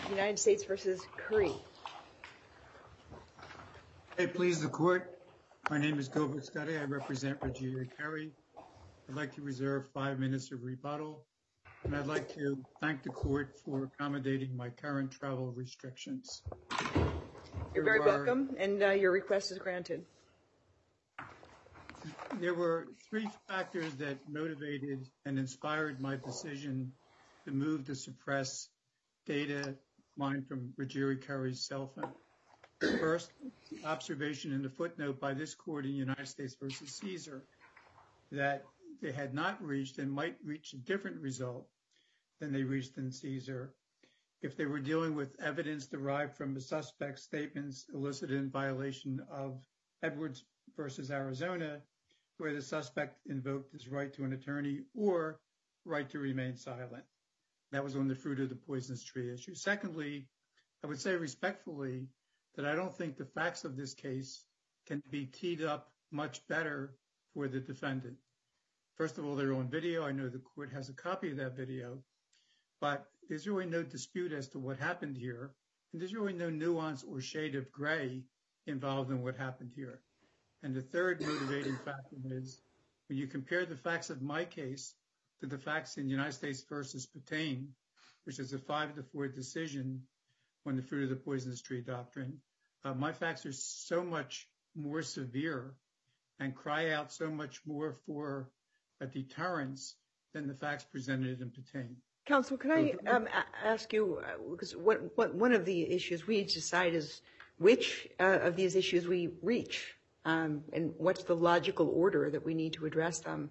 United States versus Curry. Hey, please, the court. My name is Gilbert Scuddy. I represent Regina Curry. I'd like to reserve 5 minutes of rebuttal, and I'd like to thank the court for accommodating my current travel restrictions. You're very welcome, and your request is granted. There were 3 factors that motivated and inspired my decision to move to suppress data mined from Regina Curry's cell phone. First, observation in the footnote by this court in United States versus Caesar that they had not reached and might reach a different result than they reached in Caesar if they were dealing with evidence derived from the suspect's statements elicited in violation of Edwards versus Arizona, where the suspect invoked his right to an attorney or right to remain silent. That was on the fruit of the poisonous tree issue. Secondly, I would say respectfully that I don't think the facts of this case can be teed up much better for the defendant. First of all, they're on video. I know the court has a copy of that video, but there's really no dispute as to what happened here. And there's really no nuance or shade of gray involved in what happened here. And the third motivating factor is when you compare the facts of my case to the facts in United States versus Patain, which is a 5-4 decision on the fruit of the poisonous tree doctrine, my facts are so much more severe and cry out so much more for a deterrence than the facts presented in Patain. Counsel, can I ask you, because one of the issues we need to decide is which of these issues we reach and what's the logical order that we need to address them.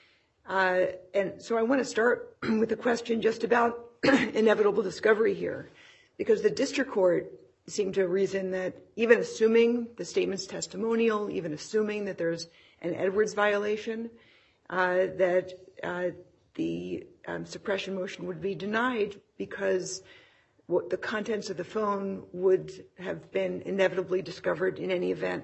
And so I want to start with a question just about inevitable discovery here, because the district court seemed to reason that even assuming the statement's testimonial, even assuming that there's an Edwards violation, that the suppression motion would be denied because the contents of the phone would have been inevitably discovered in any event.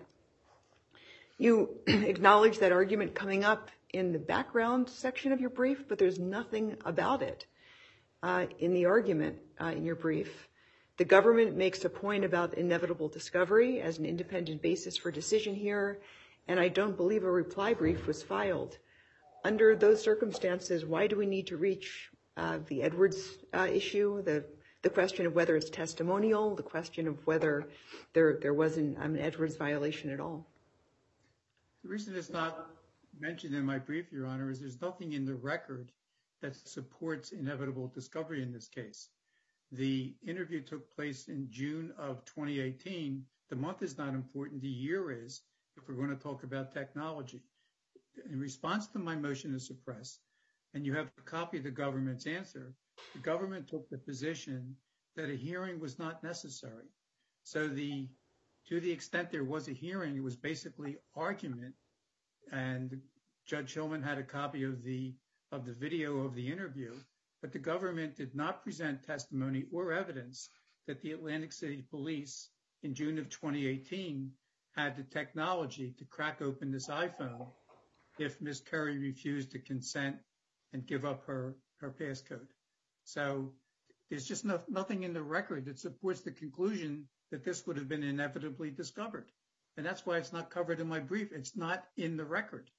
You acknowledge that argument coming up in the background section of your brief, but there's nothing about it in the argument in your brief. The government makes a point about inevitable discovery as an independent basis for decision here, and I don't believe a reply brief was filed. Under those circumstances, why do we need to reach the Edwards issue, the question of whether it's testimonial, the question of whether there wasn't an Edwards violation at all? The reason it's not mentioned in my brief, Your Honor, is there's nothing in the record that supports inevitable discovery in this case. The interview took place in June of 2018. The month is not important. The year is, if we're going to talk about technology. In response to my motion to suppress, and you have a copy of the government's answer, the government took the position that a hearing was not necessary. So to the extent there was a hearing, it was basically argument. And Judge Hillman had a copy of the video of the interview, but the government did not present testimony or evidence that the Atlantic City Police in June of 2018 had the technology to crack open this iPhone if Ms. Curry refused to consent and give up her passcode. So there's just nothing in the record that supports the conclusion that this would have been inevitably discovered. And that's why it's not covered in my brief. It's not in the record.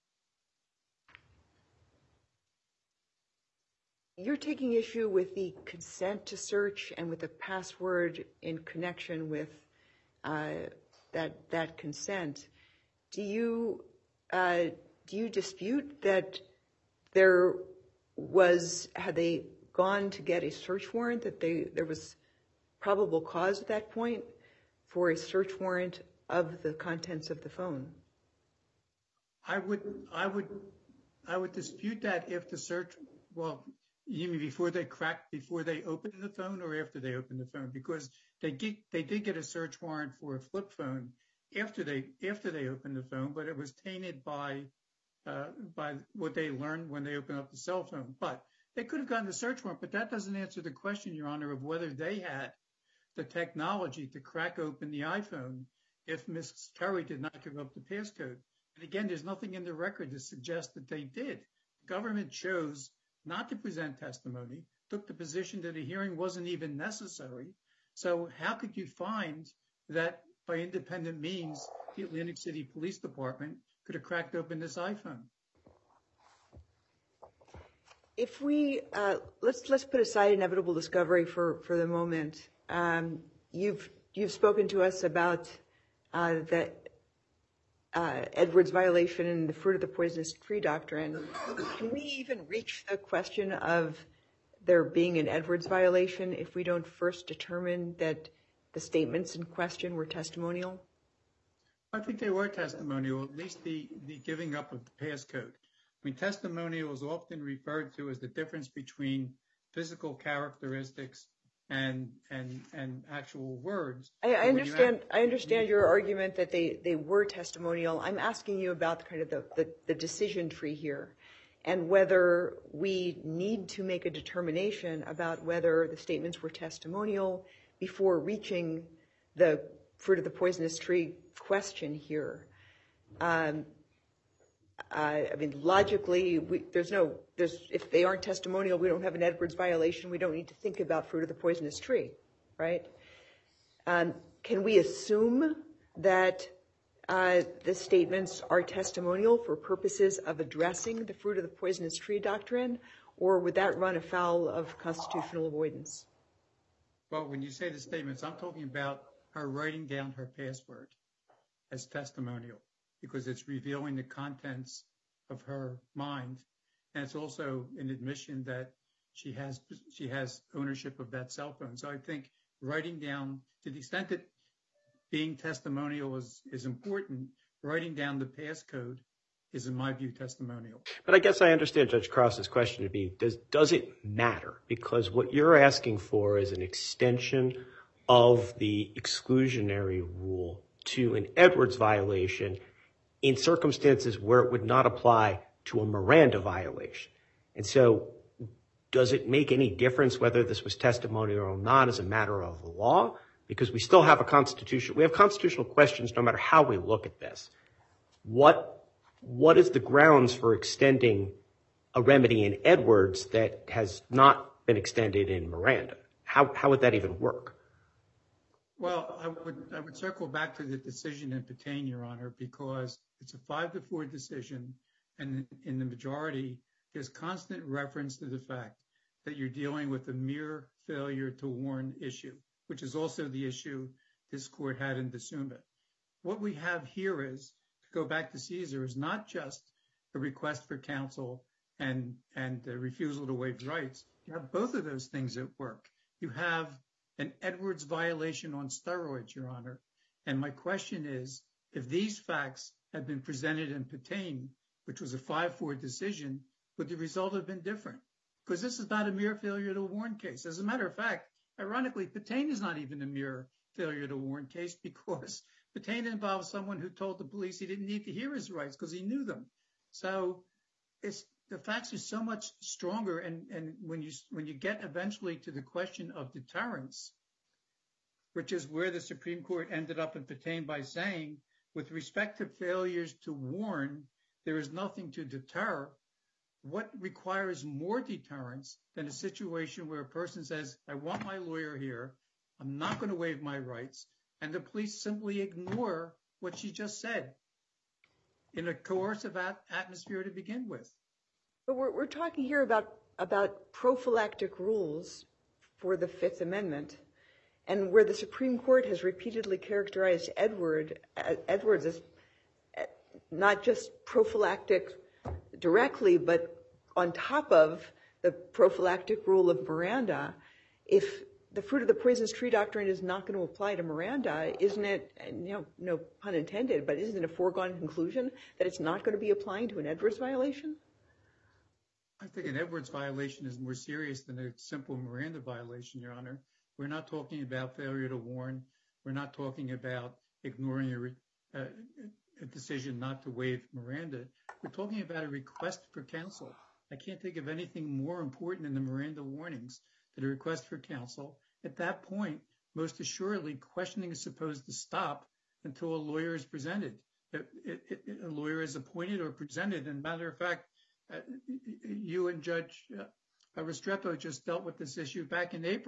You're taking issue with the consent to search and with the password in connection with that consent. Do you dispute that had they gone to get a search warrant, that there was probable cause at that point for a search warrant of the contents of the phone? I would dispute that if the search, well, you mean before they opened the phone or after they opened the phone? Because they did get a search warrant for a flip phone after they opened the phone, but it was tainted by what they learned when they opened up the cell phone. But they could have gotten the search warrant, but that doesn't answer the question, Your Honor, of whether they had the technology to crack open the iPhone if Ms. Curry did not give up the passcode. And again, there's nothing in the record to suggest that they did. The government chose not to present testimony, took the position that a hearing wasn't even necessary, So how could you find that by independent means, the Atlantic City Police Department could have cracked open this iPhone? If we let's put aside inevitable discovery for the moment. You've spoken to us about the Edwards violation and the fruit of the poisonous tree doctrine. Can we even reach the question of there being an Edwards violation if we don't first determine that the statements in question were testimonial? I think they were testimonial, at least the giving up of the passcode. I mean, testimonial is often referred to as the difference between physical characteristics and actual words. I understand your argument that they were testimonial. I'm asking you about kind of the decision tree here and whether we need to make a determination about whether the statements were testimonial before reaching the fruit of the poisonous tree question here. I mean, logically, if they aren't testimonial, we don't have an Edwards violation. We don't need to think about fruit of the poisonous tree, right? Can we assume that the statements are testimonial for purposes of addressing the fruit of the poisonous tree doctrine, or would that run afoul of constitutional avoidance? Well, when you say the statements, I'm talking about her writing down her password as testimonial, because it's revealing the contents of her mind. And it's also an admission that she has ownership of that cell phone. So I think writing down, to the extent that being testimonial is important, writing down the passcode is, in my view, testimonial. But I guess I understand Judge Cross's question to be, does it matter? Because what you're asking for is an extension of the exclusionary rule to an Edwards violation in circumstances where it would not apply to a Miranda violation. And so does it make any difference whether this was testimonial or not as a matter of law? Because we still have we have constitutional questions no matter how we look at this. What is the grounds for extending a remedy in Edwards that has not been extended in Miranda? How would that even work? Well, I would circle back to the decision in Patain, Your Honor, because it's a 5-4 decision, and in the majority, there's constant reference to the fact that you're dealing with a mere failure to warn issue, which is also the issue this court had in D'Souza. What we have here is, to go back to Caesar, is not just a request for counsel and the refusal to waive rights. You have both of those things at work. You have an Edwards violation on steroids, Your Honor. And my question is, if these facts had been presented in Patain, which was a 5-4 decision, would the result have been different? Because this is not a mere failure to warn case. As a matter of fact, ironically, Patain is not even a mere failure to warn case, because Patain involves someone who told the police he didn't need to hear his rights because he knew them. So the facts are so much stronger. And when you get eventually to the question of deterrence, which is where the Supreme Court ended up in Patain by saying, with respect to failures to warn, there is nothing to deter. What requires more deterrence than a situation where a person says, I want my lawyer here, I'm not going to waive my rights, and the police simply ignore what she just said in a coercive atmosphere to begin with? But we're talking here about prophylactic rules for the Fifth Amendment, and where the Supreme Court has repeatedly characterized Edwards as not just prophylactic directly, but on top of the prophylactic rule of Miranda. If the fruit of the poisonous tree doctrine is not going to apply to Miranda, isn't it, no pun intended, but isn't it a foregone conclusion that it's not going to be applying to an Edwards violation? I think an Edwards violation is more serious than a simple Miranda violation, Your Honor. We're not talking about failure to warn. We're not talking about ignoring a decision not to waive Miranda. We're talking about a request for counsel. I can't think of anything more important in the Miranda warnings than a request for counsel. At that point, most assuredly, questioning is supposed to stop until a lawyer is presented. A lawyer is appointed or presented. And matter of fact, you and Judge Restrepo just dealt with this issue back in April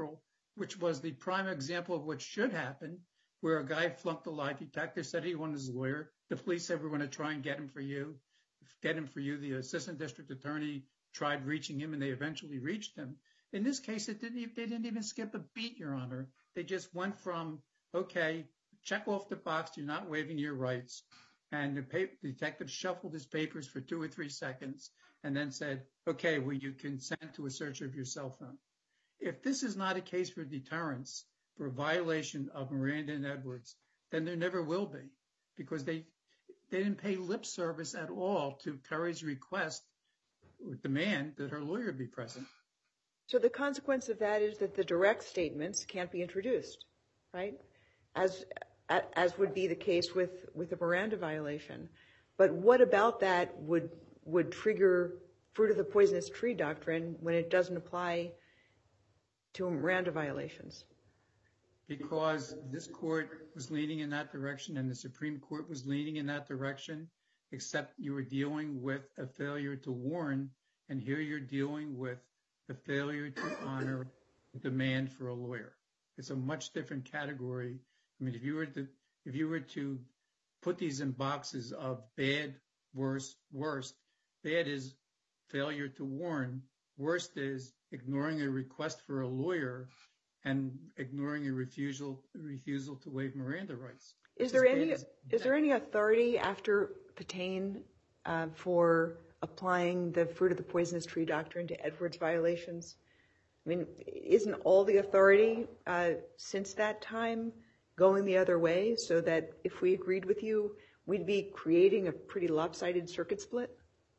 which was the prime example of what should happen, where a guy flunked a lie detector, said he wanted his lawyer. The police said, we're going to try and get him for you. The assistant district attorney tried reaching him, and they eventually reached him. In this case, they didn't even skip a beat, Your Honor. They just went from, okay, check off the box, you're not waiving your rights. And the detective shuffled his papers for 2 or 3 seconds and then said, okay, will you consent to a search of your cell phone? If this is not a case for deterrence, for a violation of Miranda and Edwards, then there never will be, because they didn't pay lip service at all to Curry's request or demand that her lawyer be present. So the consequence of that is that the direct statements can't be introduced, right? As would be the case with a Miranda violation. But what about that would trigger fruit of the poisonous tree doctrine when it doesn't apply to Miranda violations? Because this court was leaning in that direction and the Supreme Court was leaning in that direction, except you were dealing with a failure to warn, and here you're dealing with the failure to honor the demand for a lawyer. It's a much different category. I mean, if you were to put these in boxes of bad, worse, worst, bad is failure to warn. Worst is ignoring a request for a lawyer and ignoring a refusal to waive Miranda rights. Is there any authority after Patain for applying the fruit of the poisonous tree doctrine to Edwards violations? I mean, isn't all the authority since that time going the other way, so that if we agreed with you, we'd be creating a pretty lopsided circuit split?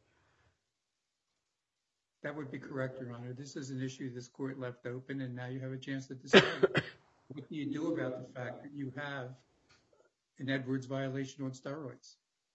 That would be correct, Your Honor. This is an issue this court left open, and now you have a chance to decide. What do you do about the fact that you have an Edwards violation on steroids?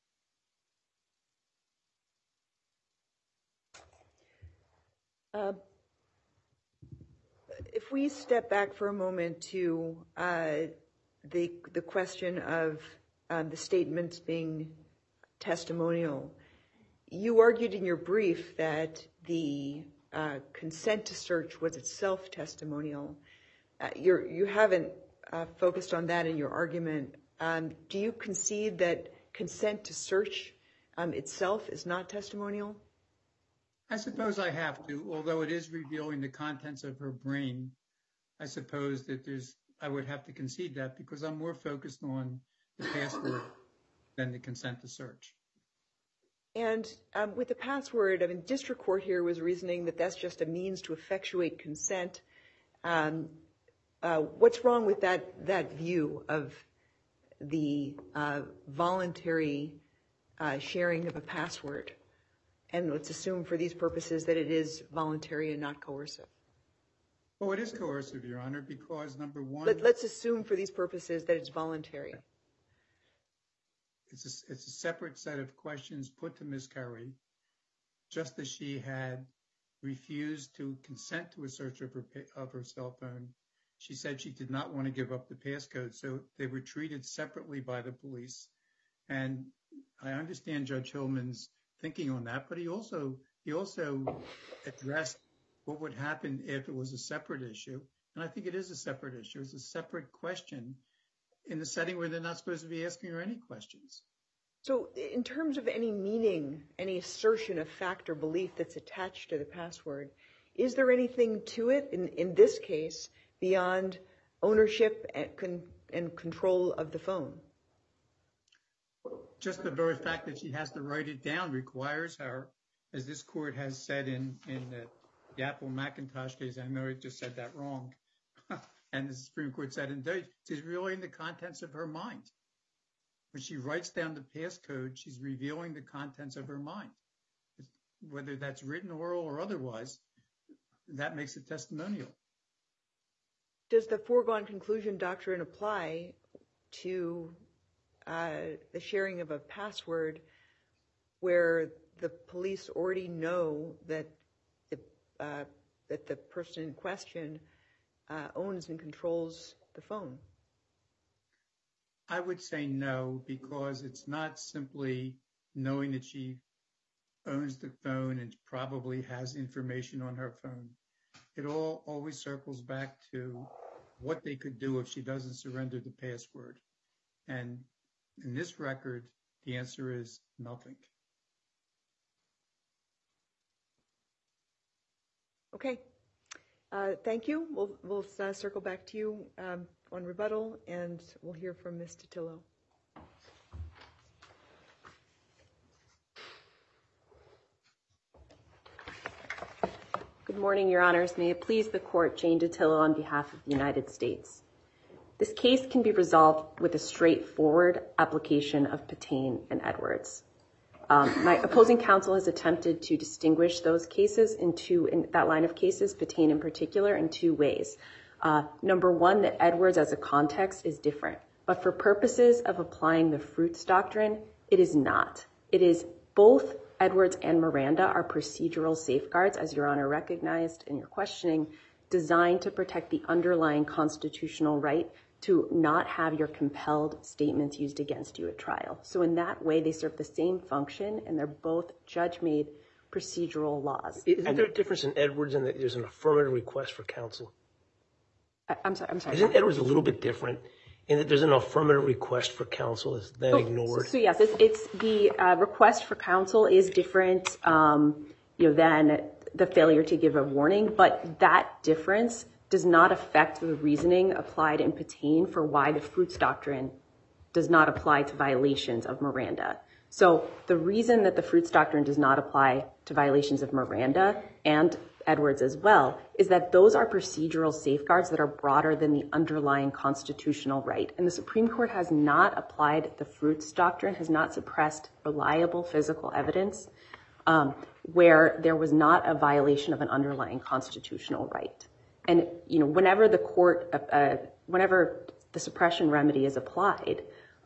If we step back for a moment to the question of the statements being testimonial, you argued in your brief that the consent to search was itself testimonial. You haven't focused on that in your argument. Do you concede that consent to search itself is not testimonial? I suppose I have to, although it is revealing the contents of her brain. I suppose that I would have to concede that because I'm more focused on the password than the consent to search. And with the password, I mean, district court here was reasoning that that's just a means to effectuate consent. What's wrong with that view of the voluntary sharing of a password? And let's assume for these purposes that it is voluntary and not coercive. Well, it is coercive, Your Honor, because number one... Let's assume for these purposes that it's voluntary. It's a separate set of questions put to Ms. Curry, just as she had refused to consent to a search of her cell phone. She said she did not want to give up the passcode, so they were treated separately by the police. And I understand Judge Hillman's thinking on that, but he also addressed what would happen if it was a separate issue. And I think it is a separate issue. It's a separate question in the setting where they're not supposed to be asking her any questions. So in terms of any meaning, any assertion of fact or belief that's attached to the password, is there anything to it in this case beyond ownership and control of the phone? Just the very fact that she has to write it down requires her, as this court has said in the Apple Macintosh case, I know it just said that wrong, and the Supreme Court said she's revealing the contents of her mind. When she writes down the passcode, she's revealing the contents of her mind. Whether that's written, oral, or otherwise, that makes it testimonial. Does the foregone conclusion doctrine apply to the sharing of a password where the police already know that the person in question owns and controls the phone? I would say no, because it's not simply knowing that she owns the phone and probably has information on her phone. It all always circles back to what they could do if she doesn't surrender the password. And in this record, the answer is nothing. Okay. Thank you. We'll circle back to you on rebuttal, and we'll hear from Ms. Totillo. Good morning, Your Honors. May it please the Court, Jane Totillo on behalf of the United States. This case can be resolved with a straightforward application of Patain and Edwards. My opposing counsel has attempted to distinguish those cases in that line of cases, Patain in particular, in two ways. Number one, that Edwards as a context is different. But for purposes of applying the Fruits Doctrine, it is not. It is both Edwards and Miranda are procedural safeguards, as Your Honor recognized in your questioning, designed to protect the underlying constitutional right to not have your compelled statements used against you at trial. So in that way, they serve the same function, and they're both judge-made procedural laws. Isn't there a difference in Edwards in that there's an affirmative request for counsel? I'm sorry. Isn't Edwards a little bit different in that there's an affirmative request for counsel that's then ignored? So yes, it's the request for counsel is different, than the failure to give a warning, but that difference does not affect the reasoning applied in Patain for why the Fruits Doctrine does not apply to violations of Miranda. So the reason that the Fruits Doctrine does not apply to violations of Miranda and Edwards as well is that those are procedural safeguards that are broader than the underlying constitutional right. And the Supreme Court has not applied the Fruits Doctrine, has not suppressed reliable physical evidence where there was not a violation of an underlying constitutional right. And, whenever whenever the suppression remedy is applied,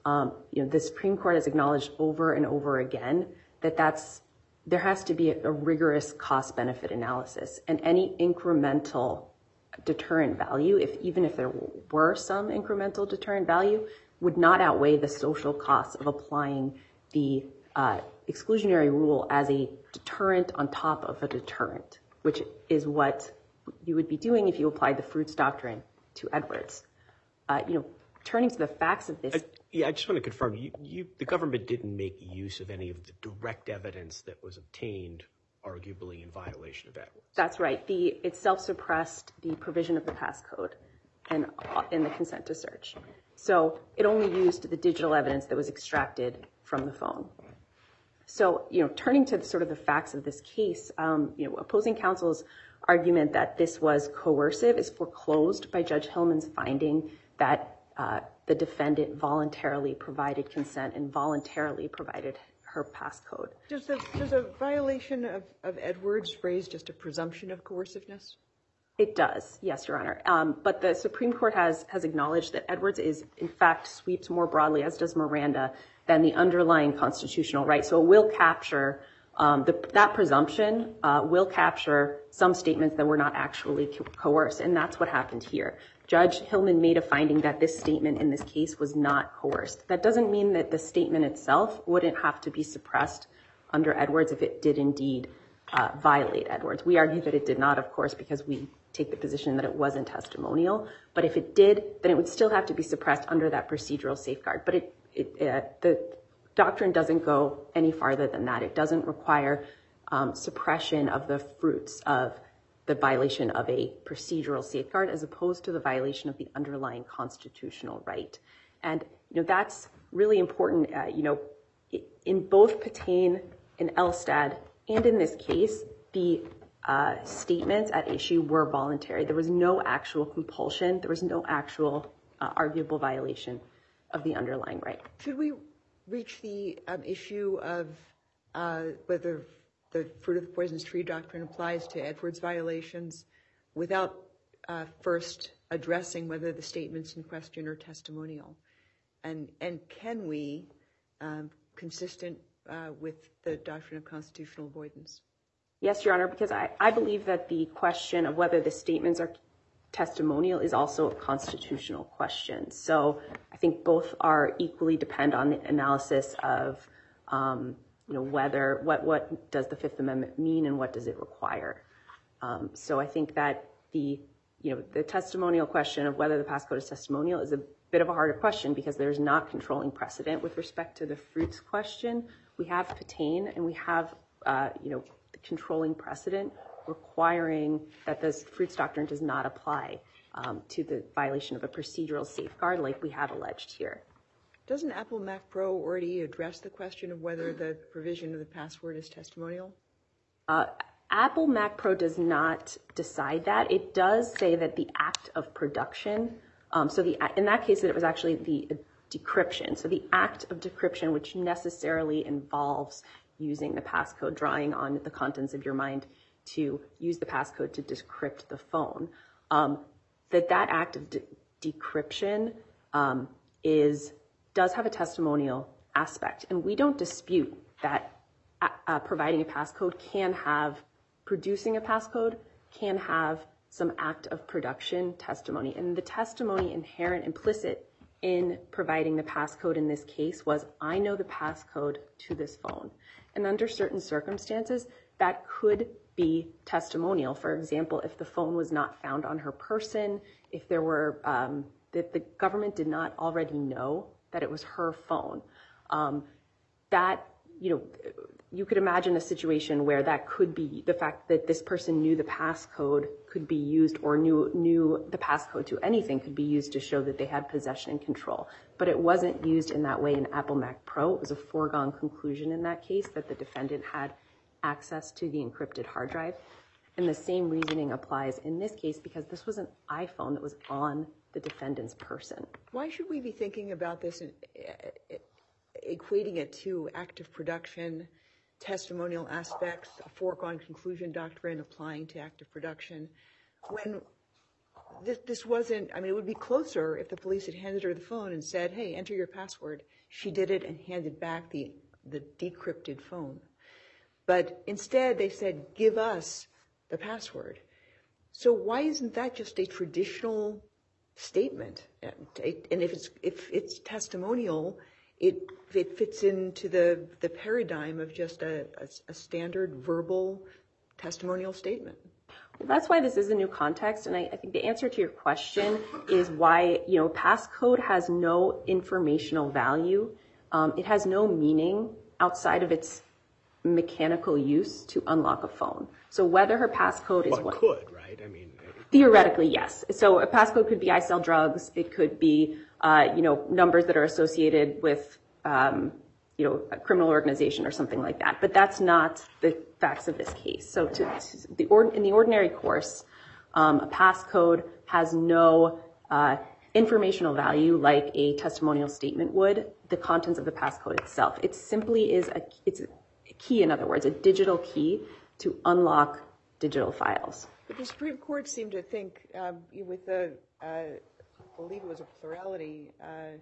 the Supreme Court has acknowledged over and over again that there has to be a rigorous cost-benefit analysis, and any incremental deterrent value, even if there were some incremental deterrent value, would not outweigh the social costs of applying the exclusionary rule as a deterrent on top of a deterrent, which is what you would be doing if you applied the Fruits Doctrine to Edwards. Turning to the facts of this. I just want to confirm, the government didn't make use of any of the direct evidence that was obtained, arguably in violation of Edwards. That's right. It self-suppressed the provision of the passcode and in the consent to search. So it only used the digital evidence that was extracted from the phone. So, turning to sort of the facts of this case, opposing counsel's argument that this was coercive is foreclosed by Judge Hillman's finding that the defendant voluntarily provided consent and voluntarily provided her passcode. Does a violation of Edwards raise just a presumption of coerciveness? It does, yes, Your Honor. But the Supreme Court has acknowledged that Edwards in fact, sweeps more broadly, as does Miranda, than the underlying constitutional right. So it will capture, that presumption will capture some statements that were not actually coerced, and that's what happened here. Judge Hillman made a finding that this statement in this case was not coerced. That doesn't mean that the statement itself wouldn't have to be suppressed under Edwards if it did indeed violate Edwards. We argue that it did not, of course, because we take the position that it wasn't testimonial. But if it did, then it would still have to be suppressed under that procedural safeguard. But the doctrine doesn't go any farther than that. It doesn't require suppression of the fruits of the violation of a procedural safeguard as opposed to the violation of the underlying constitutional right. And, that's really important. In both Patain and Elstad and in this case, the statements at issue were voluntary. There was no actual compulsion. There was no actual arguable violation of the underlying right. Should we reach the issue of whether the fruit of the poisonous tree doctrine applies to Edwards violations without first addressing whether the statements in question are testimonial? And can we, consistent with the doctrine of constitutional avoidance? Yes, Your Honor, because I believe that the question of whether the statements are testimonial is also a constitutional question. So I think both are equally depend on the analysis of, whether, what does the Fifth Amendment mean and what does it require? So I think that the the testimonial question of whether the passcode is testimonial is a bit of a harder question because there's not controlling precedent with respect to the fruits question. We have Patain and we have, the controlling precedent requiring that this fruits doctrine does not apply to the violation of a procedural safeguard like we have alleged here. Doesn't Apple Mac Pro already address the question of whether the provision of the password is testimonial? Apple Mac Pro does not decide that. It does say that the act of production, in that case, it was actually the decryption. So the act of decryption, which necessarily involves using the passcode, drawing on the contents of your mind to use the passcode to decrypt the phone, that act of decryption does have a testimonial aspect. And we don't dispute that providing a passcode producing a passcode can have some act of production testimony. And the testimony inherent, implicit in providing the passcode in this case was, I know the passcode to this phone. And under certain circumstances, that could be testimonial. For example, if the phone was not found on her person, if there were, that the government did not already know that it was her phone, you could imagine a situation where that could be the fact that this person knew the passcode could be used or knew the passcode to anything could be used to show that they had possession and control. But it wasn't used in that way in Apple Mac Pro. It was a foregone conclusion in that case that the defendant had access to the encrypted hard drive. And the same reasoning applies in this case because this was an iPhone that was on the defendant's person. Why should we be thinking about this and equating it to active production, testimonial aspects, a foregone conclusion doctrine applying to active production, when this wasn't, it would be closer if the police had handed her the phone and said, hey, enter your password. She did it and handed back the decrypted phone. But instead they said, give us the password. So why isn't that just a traditional statement? And if it's testimonial, it fits into the paradigm of just a standard verbal testimonial statement. Well, that's why this is a new context. And I think the answer to your question is why, passcode has no informational value. It has no meaning outside of its mechanical use to unlock a phone. So whether her passcode is what could, right? Theoretically, yes. So a passcode could be I sell drugs. It could be, numbers that are associated with, a criminal organization or something like that. But that's not the facts of this case. So in the ordinary course, a passcode has no informational value like a testimonial statement would. The contents of the passcode itself. It simply is it's a key, in other words, a digital key to unlock digital files. But the Supreme Court seemed to think with the, I believe it was a plurality,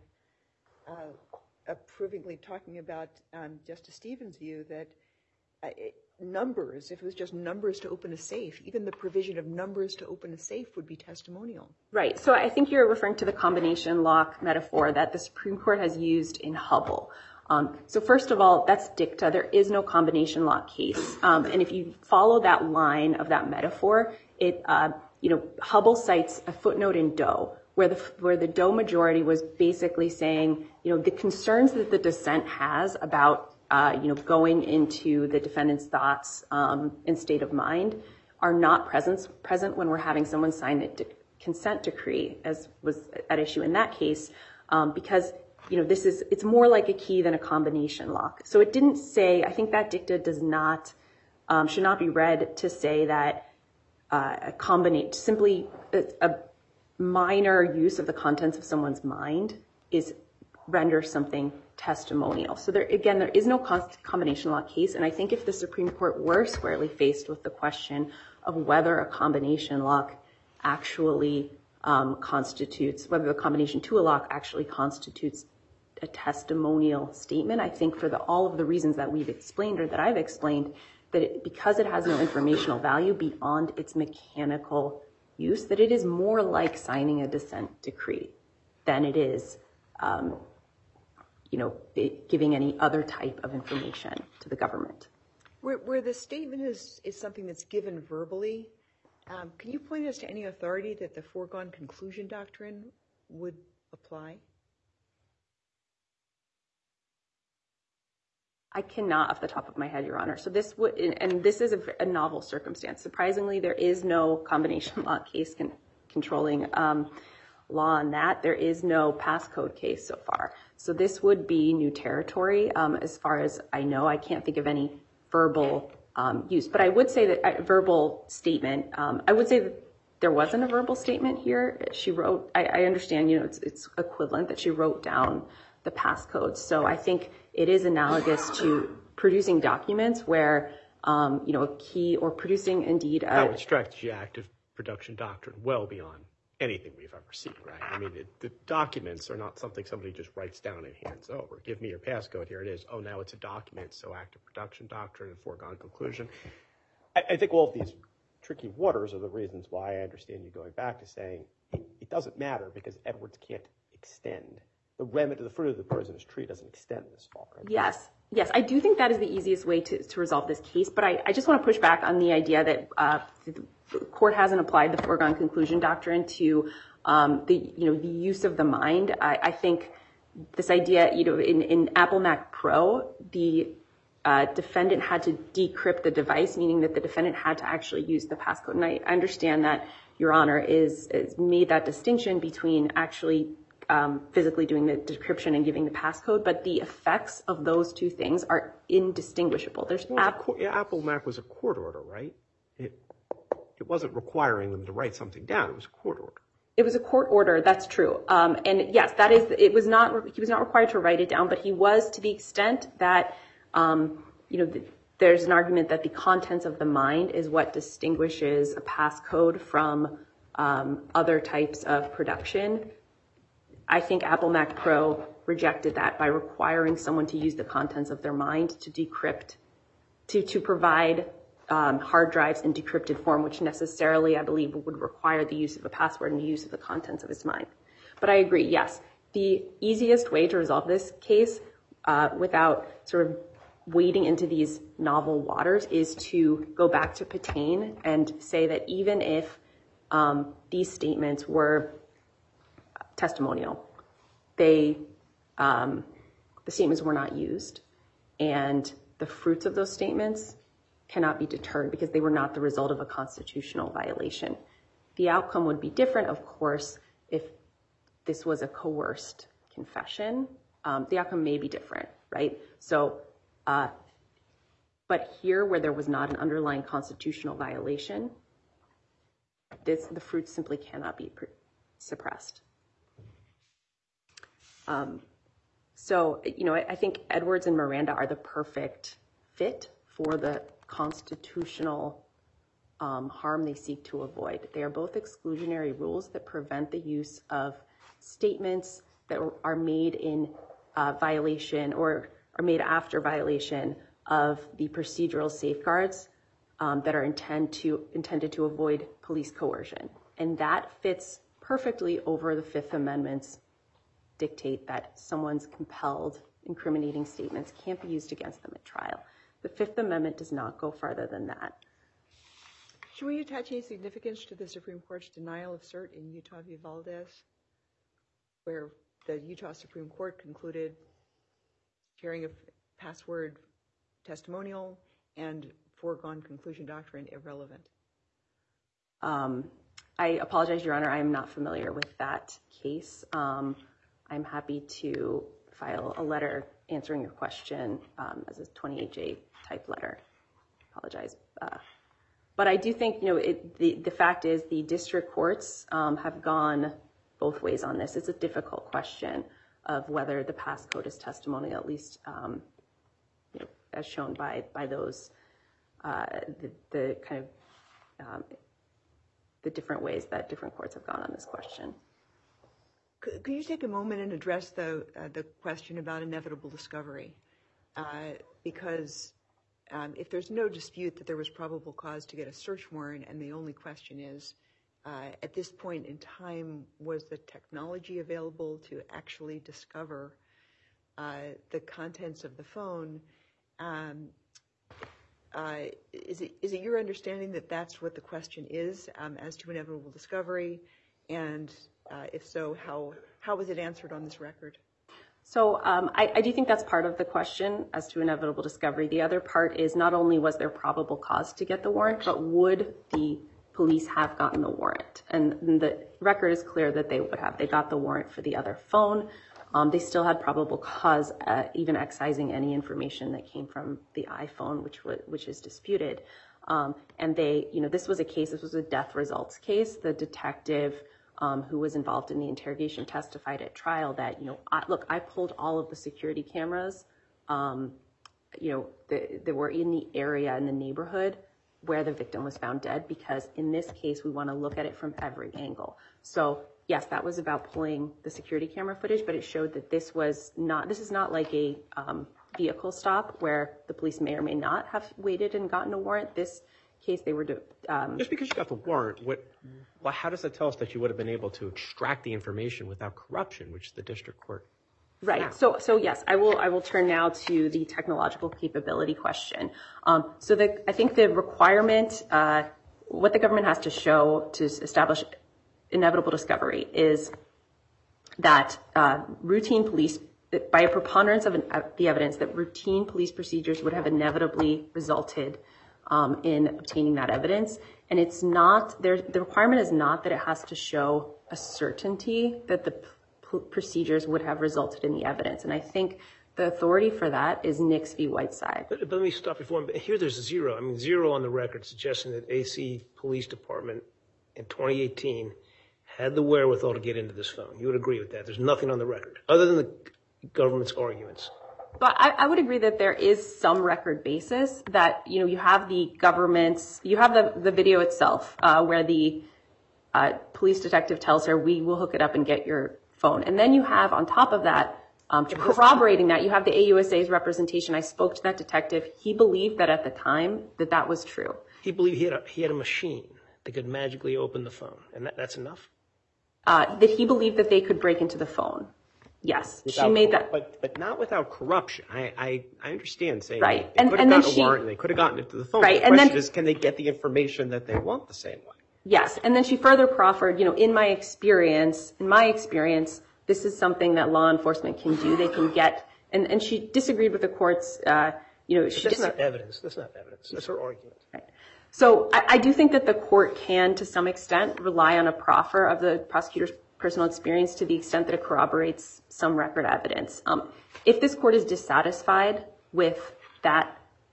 approvingly talking about Justice Stevens' view that numbers, if it was just numbers to open a safe, even the provision of numbers to open a safe would be testimonial. Right. So I think you're referring to the combination lock metaphor that the Supreme Court has used in Hubble. So first of all, that's dicta. There is no combination lock case. And if you follow that line of that metaphor, Hubble cites a footnote in Doe where the Doe majority was basically saying, the concerns that the dissent has about, going into the defendant's thoughts and state of mind are not present when we're having someone sign the consent decree, as was at issue in that case, because it's more like a key than a combination lock. So it didn't say, I think that dicta should not be read to say that simply a minor use of the contents of someone's mind renders something testimonial. So there is no combination lock case. And I think if the Supreme Court were squarely faced with the question of whether a combination lock actually whether the combination to a lock actually constitutes a testimonial statement, I think for all of the reasons that we've explained or that I've explained, that because it has no informational value beyond its mechanical use, that it is more like signing a dissent decree than it is, giving any other type of information to the government. Where the statement is something that's given verbally, Can you point us to any authority that the foregone conclusion doctrine would apply? I cannot off the top of my head, Your Honor. So this would, and this is a novel circumstance. Surprisingly, there is no combination law case controlling law on that. There is no passcode case so far. So this would be new territory. As far as I know, I can't think of any verbal use. But I would say that a verbal statement, I would say that there wasn't a verbal statement here. She wrote, I understand, it's equivalent that she wrote down the passcode. So I think it is analogous to producing documents where, a key or producing indeed. That would stretch the active production doctrine well beyond anything we've ever seen, right? I mean, the documents are not something somebody just writes down and hands over. Give me your passcode, here it is. Oh, now it's a document, so active production doctrine and foregone conclusion. I think all of these tricky waters are the reasons why I understand you going back to saying it doesn't matter because Edwards can't extend. The remedy, the fruit of the poisonous tree doesn't extend this far. Right? Yes, I do think that is the easiest way to resolve this case. But I just want to push back on the idea that the court hasn't applied the foregone conclusion doctrine to the use of the mind. I think this idea, in Apple Mac Pro, the defendant had to decrypt the device, meaning that the defendant had to actually use the passcode. And I understand that Your Honor is made that distinction between actually physically doing the decryption and giving the passcode, but the effects of those two things are indistinguishable. Apple Mac was a court order, right? It wasn't requiring them to write something down. It was a court order. It was a court order. That's true. And yes, he was not required to write it down, but he was, to the extent that, there's an argument that the contents of the mind is what distinguishes a passcode from other types of production. I think Apple Mac Pro rejected that by requiring someone to use the contents of their mind to decrypt, to provide hard drives in decrypted form, which necessarily, I believe, would require the use of a password and the use of the contents of his mind. But I agree, yes. The easiest way to resolve this case without sort of wading into these novel waters is to go back to Patain and say that even if these statements were testimonial, the statements were not used, and the fruits of those statements cannot be deterred because they were not the result of a constitutional violation. The outcome would be different, of course, if this was a coerced confession. The outcome may be different, right? So, but here, where there was not an underlying constitutional violation, the fruits simply cannot be suppressed. So, I think Edwards and Miranda are the perfect fit for the constitutional harm they seek to avoid. They are both exclusionary rules that prevent the use of statements that are made in violation or are made after violation of the procedural safeguards that are intended to avoid police coercion. And that fits perfectly over the Fifth Amendment's dictate that someone's compelled incriminating statements can't be used against them at trial. The Fifth Amendment does not go farther than that. Should we attach any significance to the Supreme Court's denial of cert in Utah v. Valdez, where the Utah Supreme Court concluded sharing of password testimonial and foregone conclusion doctrine irrelevant? I apologize, Your Honor, I am not familiar with that case. I'm happy to file a letter answering your question as a 28J type letter. Apologize. But I do think, the fact is the district courts have gone both ways on this. It's a difficult question of whether the passcode is testimonial, at least as shown by those, the kind of the different ways that different courts have gone on this question. Could you take a moment and address the question about inevitable discovery? Because if there's no dispute that there was probable cause to get a search warrant, and the only question is, at this point in time, was the technology available to actually discover the contents of the phone? is it your understanding that that's what the question is as to inevitable discovery? And if so, how was it answered on this record? So I do think that's part of the question as to inevitable discovery. The other part is not only was there probable cause to get the warrant, but would the police have gotten the warrant? And the record is clear that they would have. They got the warrant for the other phone. They still had probable cause, even excising any information that came from the iPhone, which is disputed. And they, this was a death results case. The detective who was involved in the interrogation testified at trial that, I pulled all of the security cameras, that were in the area, in the neighborhood where the victim was found dead, because in this case, we want to look at it from every angle. So yes, that was about pulling the security camera footage, but it showed that this is not like a vehicle stop where the police may or may not have waited and gotten a warrant. This case, they were just because you got the warrant, how does that tell us that you would have been able to extract the information without corruption, which the district court Right. So yes, I will turn now to the technological capability question. I think the requirement, what the government has to show to establish inevitable discovery is that routine police, by a preponderance of the evidence, that routine police procedures would have inevitably resulted in obtaining that evidence. And it's not, the requirement is not that it has to show a certainty that the procedures would have resulted in the evidence. And I think the authority for that is Nix v. Whiteside. But let me stop you for a minute. Here there's zero. I mean, zero on the record suggesting that AC Police Department in 2018 had the wherewithal to get into this phone. You would agree with that? There's nothing on the record other than the government's arguments. But I would agree that there is some record basis that, you have the government's, you have the video itself where the police detective tells her, we will hook it up and get your phone. And then you have on top of that, corroborating that, you have the AUSA's representation. I spoke to that detective. He believed that at the time that was true. He believed he had a machine that could magically open the phone. And that's enough? That he believed that they could break into the phone. Yes, she made that. But not without corruption. I understand saying right. They could have gotten a warrant and they could have gotten into the phone. Right. The question is, can they get the information that they want the same way? Yes. And then she further proffered, in my experience, this is something that law enforcement can do. They can get, and she disagreed with the court's, That's not evidence. That's not evidence. That's her argument. Right. So I do think that the court can, to some extent, rely on a proffer of the prosecutor's personal experience to the extent that it corroborates some record evidence. If this court is dissatisfied with that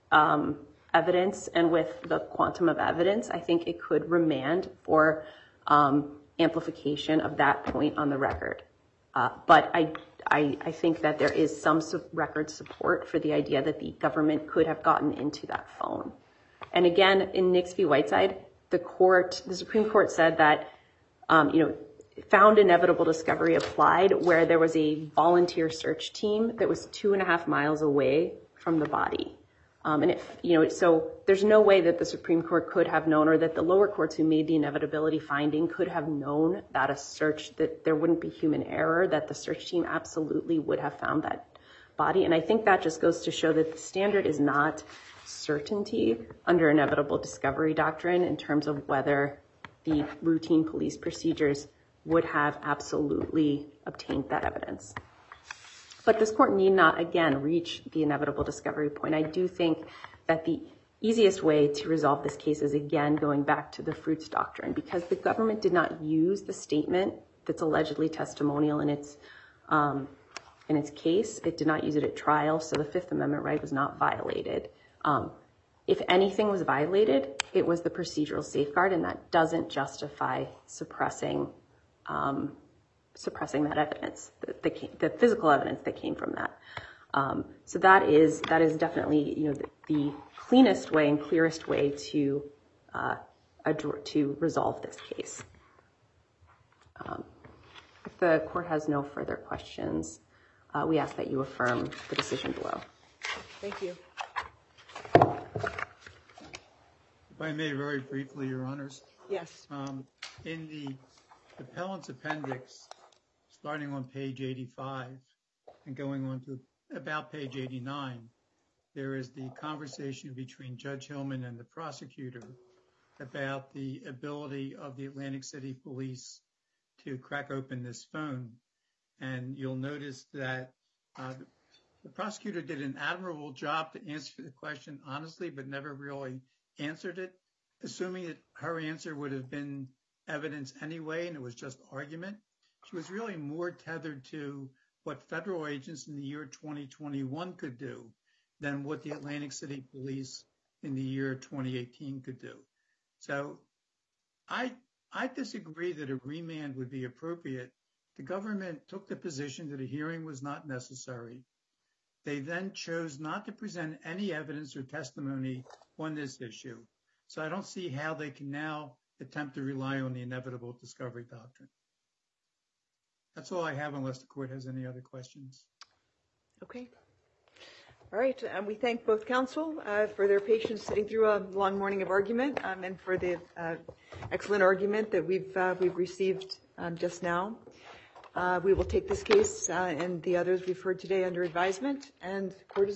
evidence and with the quantum of evidence, I think it could remand for amplification of that point on the record. But I think that there is some record support for the idea that the government could have gotten into that phone. And again, in Nix v. Whiteside, the Supreme Court said that, found inevitable discovery applied where there was a volunteer search team that was 2.5 miles away from the body. So there's no way that the Supreme Court could have known, or that the lower courts who made the inevitability finding could have known that that there wouldn't be human error, that the search team absolutely would have found that body. And I think that just goes to show that the standard is not certainty under inevitable discovery doctrine in terms of whether the routine police procedures would have absolutely obtained that evidence. But this court need not, again, reach the inevitable discovery point. I do think that the easiest way to resolve this case is, again, going back to the Fruits Doctrine, because the government did not use the statement that's allegedly testimonial in its case. It did not use it at trial, so the Fifth Amendment right was not violated. If anything was violated, it was the procedural safeguard, and that doesn't justify suppressing that evidence, the physical evidence that came from that. So that is definitely the cleanest way and clearest way to resolve this case. If the court has no further questions, we ask that you affirm the decision below. Thank you. If I may very briefly, Your Honors. Yes. In the appellant's appendix, starting on page 85 and going on to about page 89, there is the conversation between Judge Hillman and the prosecutor about the ability of the Atlantic City Police to crack open this phone. And you'll notice that the prosecutor did an admirable job to answer the question honestly, but never really answered it, assuming that her answer would have been evidence anyway, and it was just argument. She was really more tethered to what federal agents in the year 2021 could do than what the Atlantic City Police in the year 2018 could do. So I disagree that a remand would be appropriate. The government took the position that a hearing was not necessary. They then chose not to present any evidence or testimony on this issue. So I don't see how they can now attempt to rely on the inevitable discovery doctrine. That's all I have, unless the court has any other questions. Okay. All right. We thank both counsel for their patience sitting through a long morning of argument and for the excellent argument that we've received just now. We will take this case and the others we've heard today under advisement, and court is